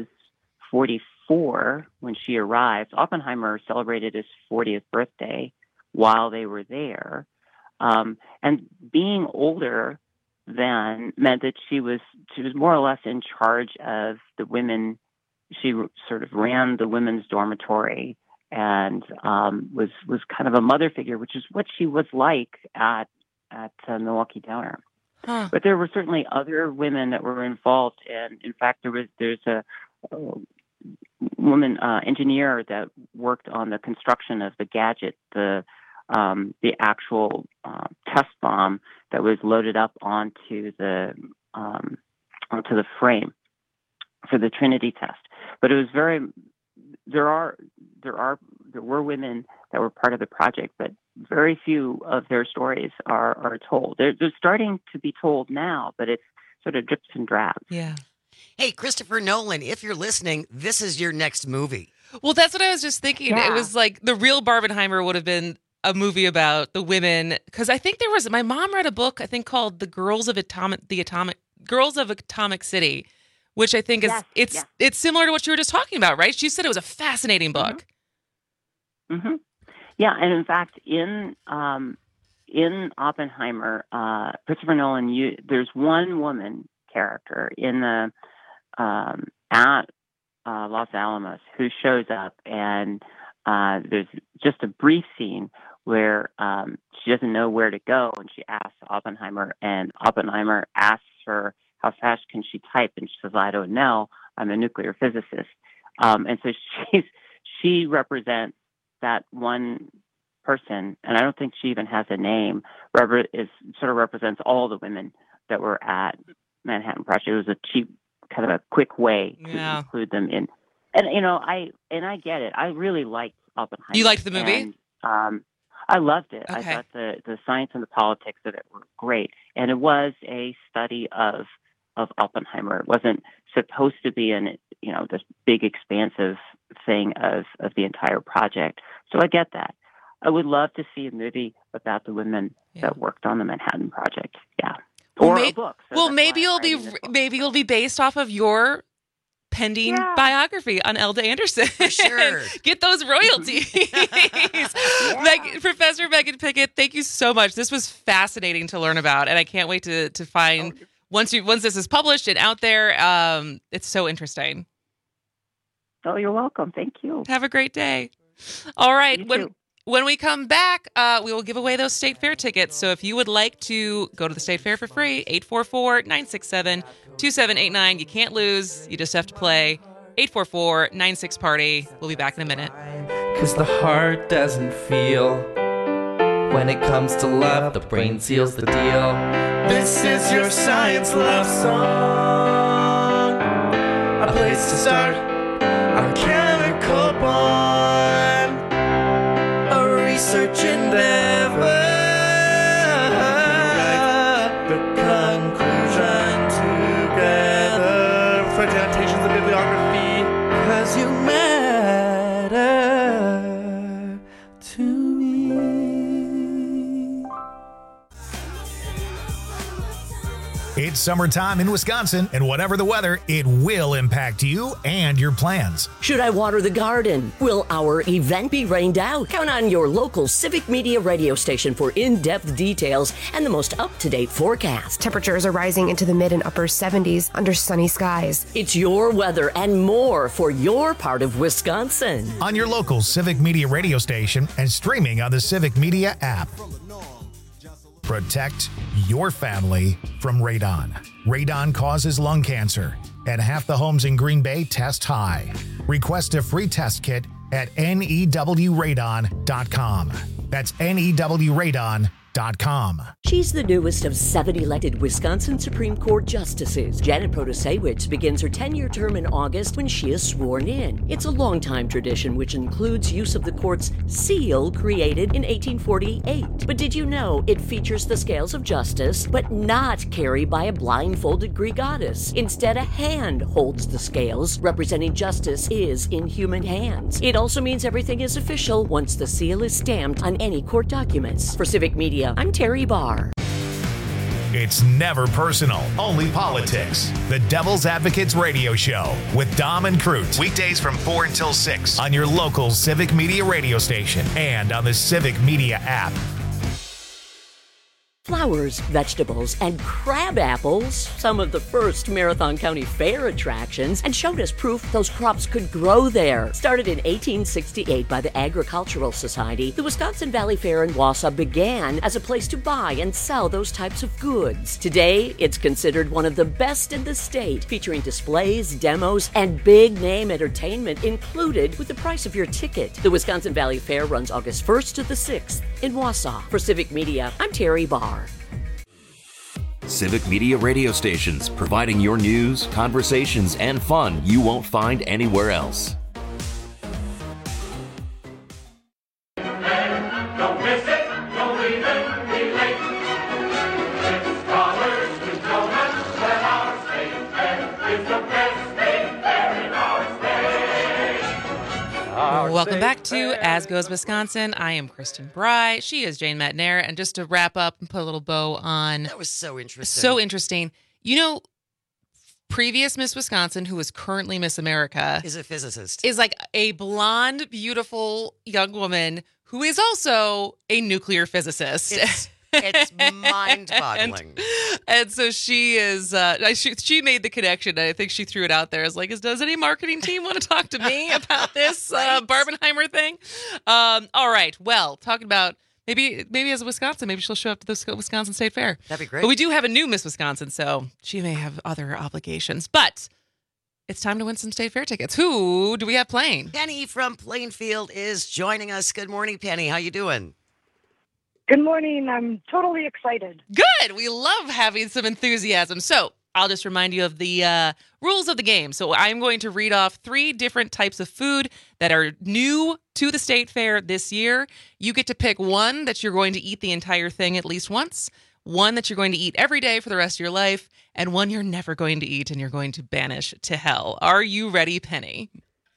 forty-four when she arrived. Oppenheimer celebrated his fortieth birthday while they were there. Um, and being older then meant that she was she was more or less in charge of the women. She sort of ran the women's dormitory and um, was was kind of a mother figure, which is what she was like at at uh, Milwaukee Downer. Huh. But there were certainly other women that were involved, and in fact, there was there's a, a woman uh, engineer that worked on the construction of the gadget, the um, the actual uh, test bomb that was loaded up onto the um, onto the frame for the Trinity test. But it was very there are there are there were women that were part of the project, but very few of their stories are, are told. They're, they're starting to be told now, but it's sort of drips and drabs. Yeah. Hey, Christopher Nolan, if you're listening, this is your next movie. Well, that's what I was just thinking. Yeah. It was like the real Barbenheimer would have been a movie about the women, because I think there was, my mom read a book, I think called The Girls of Atomic, the Atomic, Girls of Atomic City, which I think is, yes, it's yes. it's similar to what you were just talking about, right? She said it was a fascinating book. Mm-hmm. Mm-hmm. Yeah, and in fact, in um, in Oppenheimer, uh, Christopher Nolan, you, there's one woman character in the um, at uh, Los Alamos who shows up, and uh, there's just a brief scene where um, she doesn't know where to go, and she asks Oppenheimer, and Oppenheimer asks her, how fast can she type? And she says, I don't know. I'm a nuclear physicist. Um, and so she's, she represents that one person, and I don't think she even has a name, rep- is sort of represents all the women that were at Manhattan Project. It was a cheap, kind of a quick way to yeah. include them in. And, you know, I, and I get it. I really liked Oppenheimer. You liked the movie? And, um, I loved it. Okay. I thought the, the science and the politics of it were great. And it was a study of of Oppenheimer. It wasn't supposed to be an, you know, this big expansive thing of, of the entire project. So I get that. I would love to see a movie about the women yeah. that worked on the Manhattan Project. Yeah. Well, or may- a book. So well, maybe it'll be maybe it'll be based off of your pending yeah. biography on Elda Anderson. For sure. Get those royalties. yeah. Meg, Professor Megan Pickett, thank you so much. This was fascinating to learn about, and I can't wait to to find oh. once you once this is published and out there. Um, it's so interesting. Oh, you're welcome. Thank you. Have a great day. All right. You when too. when we come back, uh, we will give away those State Fair tickets. So if you would like to go to the State Fair for free, eight four four, nine six seven, two seven eight nine. You can't lose. You just have to play. eight four four, nine six, party. We'll be back in a minute. Cause the heart doesn't feel. When it comes to love, the brain seals the deal. This is your science love song. A place to start our chemical bond. A research endeavor. The conclusion together. French annotations of bibliography. Cause you matter to me. It's summertime in Wisconsin, and whatever the weather, it will impact you and your plans. Should I water the garden? Will our event be rained out? Count on your local Civic Media radio station for in-depth details and the most up-to-date forecast. Temperatures are rising into the mid and upper seventies under sunny skies. It's your weather and more for your part of Wisconsin. On your local Civic Media radio station and streaming on the Civic Media app. Protect your family from radon. Radon causes lung cancer, and half the homes in Green Bay test high. Request a free test kit at N E W radon dot com. That's N E W radon dot com. She's the newest of seven elected Wisconsin Supreme Court justices. Janet Protasewicz begins her ten-year term in August when she is sworn in. It's a long-time tradition which includes use of the court's seal created in eighteen forty-eight. But did you know it features the scales of justice, but not carried by a blindfolded Greek goddess? Instead, a hand holds the scales, representing justice is in human hands. It also means everything is official once the seal is stamped on any court documents. For Civic Media, I'm Terry Barr. It's never personal, only politics. The Devil's Advocates Radio Show with Dom and Crute. Weekdays from four until six on your local Civic Media radio station and on the Civic Media app. Flowers, vegetables, and crab apples, some of the first Marathon County Fair attractions, and showed us proof those crops could grow there. Started in eighteen sixty-eight by the Agricultural Society, the Wisconsin Valley Fair in Wausau began as a place to buy and sell those types of goods. Today, it's considered one of the best in the state, featuring displays, demos, and big-name entertainment included with the price of your ticket. The Wisconsin Valley Fair runs August first to the sixth in Wausau. For Civic Media, I'm Terry Barr. Civic Media radio stations, providing your news, conversations, and fun you won't find anywhere else. Welcome back to As Goes Wisconsin. I am Kristen Bry. She is Jane Matnair. And just to wrap up and put a little bow on... That was so interesting. So interesting. You know, previous Miss Wisconsin, who is currently Miss America... Is a physicist. Is like a blonde, beautiful young woman who is also a nuclear physicist. It's, it's mind-boggling. And, and so she is... Uh, I, she, she made the connection. I think she threw it out there as like, is, does any marketing team want to talk to me about this uh, Barbenheimer thing? Um, all right. Well, talking about... Maybe maybe as a Wisconsin, maybe she'll show up to the Wisconsin State Fair. That'd be great. But we do have a new Miss Wisconsin, so she may have other obligations. But it's time to win some State Fair tickets. Who do we have playing? Penny from Plainfield is joining us. Good morning, Penny. How you doing? Good morning. I'm totally excited. Good. We love having some enthusiasm. So I'll just remind you of the uh, rules of the game. So I'm going to read off three different types of food that are new to the State Fair this year. You get to pick one that you're going to eat the entire thing at least once, one that you're going to eat every day for the rest of your life, and one you're never going to eat and you're going to banish to hell. Are you ready, Penny?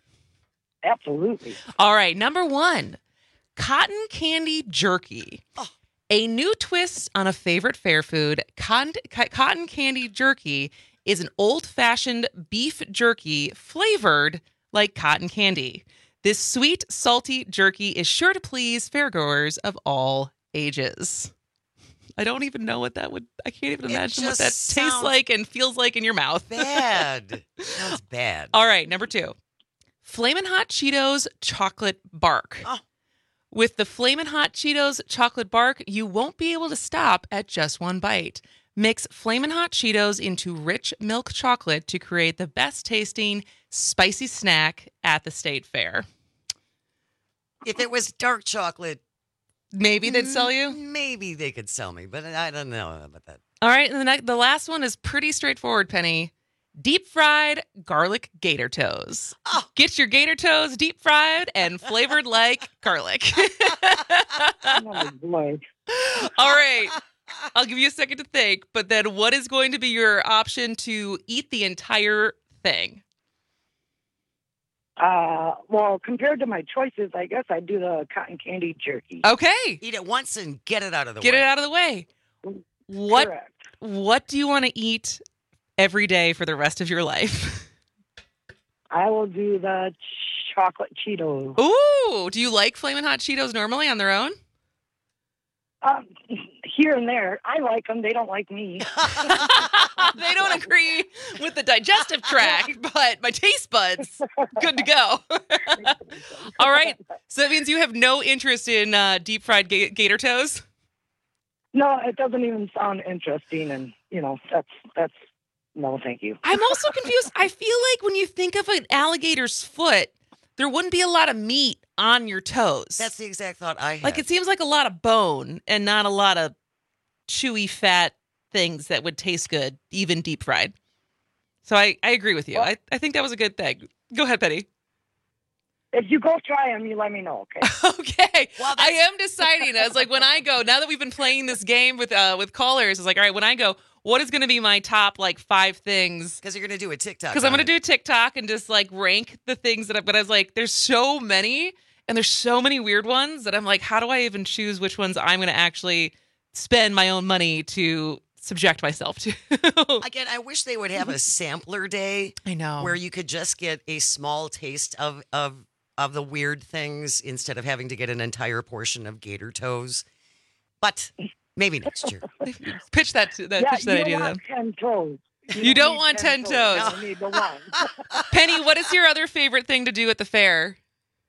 Absolutely. All right. Number one, cotton candy jerky. Oh. A new twist on a favorite fair food, cotton, cotton candy jerky is an old-fashioned beef jerky flavored like cotton candy. This sweet, salty jerky is sure to please fairgoers of all ages. I don't even know what that would... I can't even imagine what that tastes like and feels like in your mouth. Bad. Sounds bad. All right, number two. Flamin' Hot Cheetos chocolate bark. Oh. With the Flamin' Hot Cheetos chocolate bark, you won't be able to stop at just one bite. Mix Flamin' Hot Cheetos into rich milk chocolate to create the best tasting spicy snack at the State Fair. If it was dark chocolate, maybe they'd sell you? Maybe they could sell me, but I don't know about that. All right, and the, next, the last one is pretty straightforward, Penny. Deep fried garlic gator toes. Oh. Get your gator toes deep fried and flavored like garlic. Oh, boy. All right. I'll give you a second to think, but then what is going to be your option to eat the entire thing? Uh, well, compared to my choices, I guess I'd do the cotton candy jerky. Okay. Eat it once and get it out of the get way. Get it out of the way. What, Correct. What do you want to eat every day for the rest of your life? I will do the chocolate Cheetos. Ooh, do you like Flamin' Hot Cheetos normally on their own? Um, here and there. I like them. They don't like me. They don't agree with the digestive tract, but my taste buds, good to go. All right. So that means you have no interest in uh, deep fried ga- gator toes? No, it doesn't even sound interesting. And, you know, that's, that's, no, thank you. I'm also confused. I feel like when you think of an alligator's foot, there wouldn't be a lot of meat on your toes. That's the exact thought I had. Like, it seems like a lot of bone and not a lot of chewy fat things that would taste good, even deep fried. So I, I agree with you. I, I think that was a good thing. Go ahead, Penny. If you go try them, you let me know, okay? Okay. Well, I am deciding. I was like, when I go, now that we've been playing this game with uh, with callers, it's like, all right, when I go, what is going to be my top, like, five things? Because you're going to do a TikTok. Because I'm going to do a TikTok and just, like, rank the things that I've, but I was like, there's so many, and there's so many weird ones that I'm like, how do I even choose which ones I'm going to actually spend my own money to subject myself to? Again, I wish they would have a sampler day. I know. Where you could just get a small taste of, of, of the weird things instead of having to get an entire portion of gator toes. But maybe next year. Pitch that, to, that, yeah, pitch that you idea don't want then. ten toes. You, You don't need want ten toes. toes. You need the one. Penny, what is your other favorite thing to do at the fair?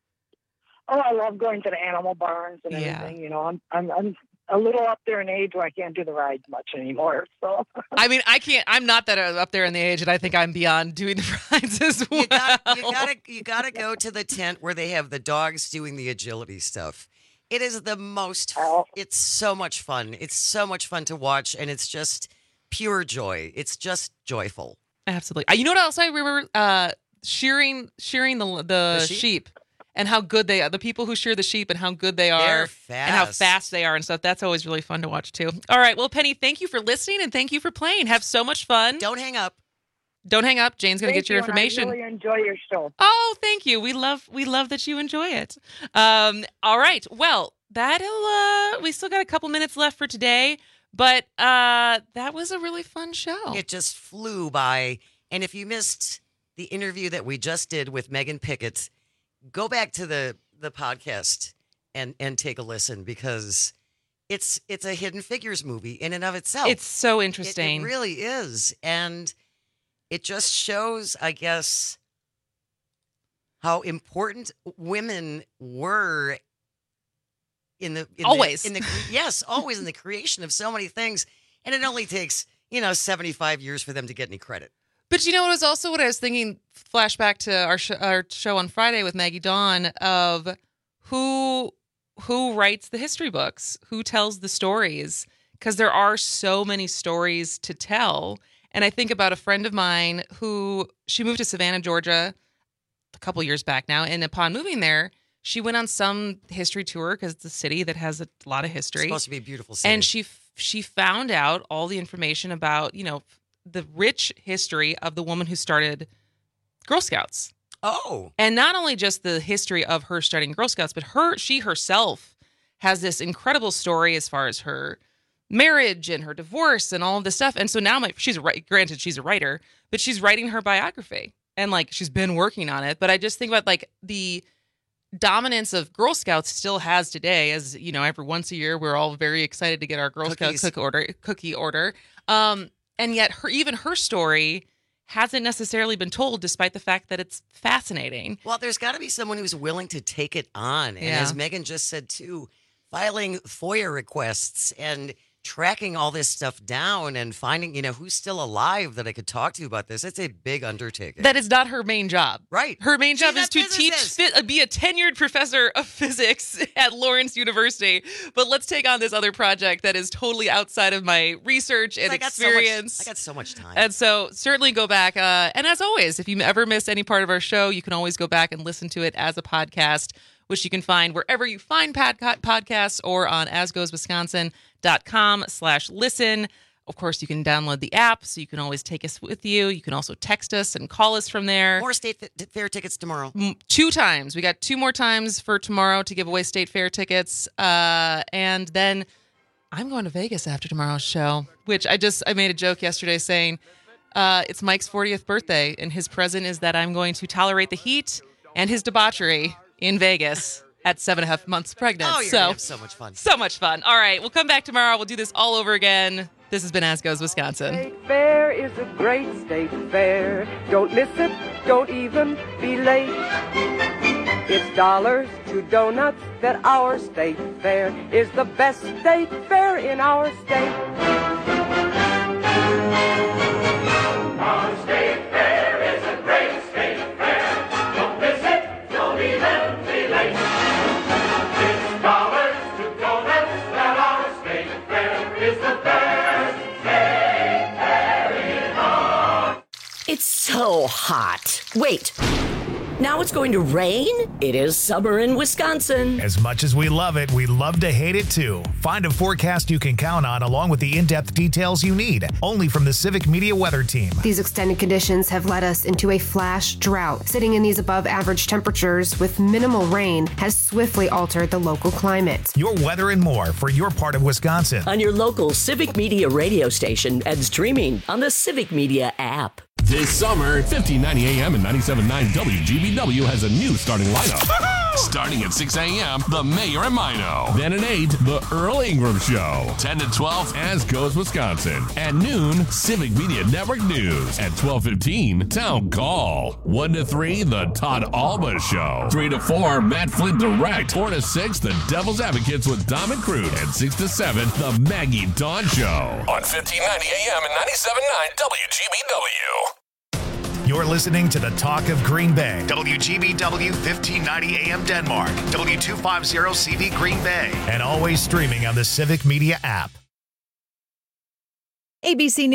Oh, I love going to the animal barns and Yeah. everything. You know, I'm I'm I'm a little up there in age where I can't do the rides much anymore. So I mean, I can't. I'm not that up there in the age, and I think I'm beyond doing the rides as well. You got you gotta you gotta go to the tent where they have the dogs doing the agility stuff. It is the most. It's so much fun. It's so much fun to watch, and it's just pure joy. It's just joyful. Absolutely. Uh, You know what else I remember? Uh, shearing, shearing the the, The sheep? sheep? and how good they are. The people who shear the sheep and how good they are, They're and how fast. fast they are and stuff. That's always really fun to watch too. All right. Well, Penny, thank you for listening and thank you for playing. Have so much fun. Don't hang up. Don't hang up. Jane's going to Thank get your you, and information. I really enjoy your show. Oh, thank you. We love we love that you enjoy it. Um, all right. Well, that'll uh we still got a couple minutes left for today, but uh that was a really fun show. It just flew by. And if you missed the interview that we just did with Megan Pickett, go back to the the podcast and and take a listen because it's it's a Hidden Figures movie in and of itself. It's so It- interesting. It, really is. And it just shows, I guess, how important women were in the in Always. the, in the yes, always in the creation of so many things. And it only takes, you know, seventy-five years for them to get any credit. But you know, it was also what I was thinking, flashback to our, sh- our show on Friday with Maggie Dawn, of who who writes the history books, who tells the stories, because there are so many stories to tell. And I think about a friend of mine who, she moved to Savannah, Georgia a couple years back now. And upon moving there, she went on some history tour because it's a city that has a lot of history. It's supposed to be a beautiful city. And she f- she found out all the information about, you know, the rich history of the woman who started Girl Scouts. Oh. And not only just the history of her starting Girl Scouts, but her she herself has this incredible story as far as her marriage and her divorce and all of this stuff. And so now my she's a write- granted she's a writer, but she's writing her biography. And like she's been working on it. But I just think about like the dominance of Girl Scouts still has today, as you know, every once a year we're all very excited to get our Girl Cookies. Scout cook order cookie order. Um, and yet her even her story hasn't necessarily been told, despite the fact that it's fascinating. Well, there's got to be someone who's willing to take it on. And Yeah. as Megan just said, too, filing FOIA requests and tracking all this stuff down and finding, you know, who's still alive that I could talk to about this. It's a big undertaking. That is not her main job. Right. Her main job She's is a to teach, physicist. fi- be a tenured professor of physics at Lawrence University. But let's take on this other project that is totally outside of my research and I got so much- experience. I got so much time. And so certainly go back. Uh, and as always, if you ever miss any part of our show, you can always go back and listen to it as a podcast, which you can find wherever you find pod- podcasts or on asgoeswisconsin.com slash listen. Of course, you can download the app, so you can always take us with you. You can also text us and call us from there. More state f- fair tickets tomorrow. M- Two times. We got two more times for tomorrow to give away state fair tickets. Uh, and then I'm going to Vegas after tomorrow's show, which I just, I made a joke yesterday saying uh, it's Mike's fortieth birthday, and his present is that I'm going to tolerate the heat and his debauchery in Vegas at seven and a half months pregnant. Oh, you're so, going to have so much fun. so much fun. All right, we'll come back tomorrow. We'll do this all over again. This has been As Goes Wisconsin. State fair is a great state fair. Don't miss it, don't even be late. It's dollars to donuts that our state fair is the best state fair in our state. Our state fair is a great state fair. Don't miss it, don't even be late. hot. Wait. Now it's going to rain? It is summer in Wisconsin. As much as we love it, we love to hate it too. Find a forecast you can count on along with the in-depth details you need. Only from the Civic Media Weather Team. These extended conditions have led us into a flash drought. Sitting in these above average temperatures with minimal rain has swiftly altered the local climate. Your weather and more for your part of Wisconsin. On your local Civic Media radio station and streaming on the Civic Media app. This summer, fifteen ninety A M and ninety-seven point nine W G B W has a new starting lineup. Starting at six A M, The Mayor and Mino. Then at eight, The Earl Ingram Show. ten to twelve, As Goes Wisconsin. At noon, Civic Media Network News. At twelve fifteen, Town Call. one to three, The Todd Alba Show. three to four, Matt Flint Direct. four to six, The Devil's Advocates with Dom and Crude. And six to seven, The Maggie Dawn Show. On fifteen ninety A M and ninety-seven point nine W G B W. You're listening to the Talk of Green Bay. W G B W fifteen ninety A M Denmark. W two fifty C V Green Bay. And always streaming on the Civic Media app. A B C News.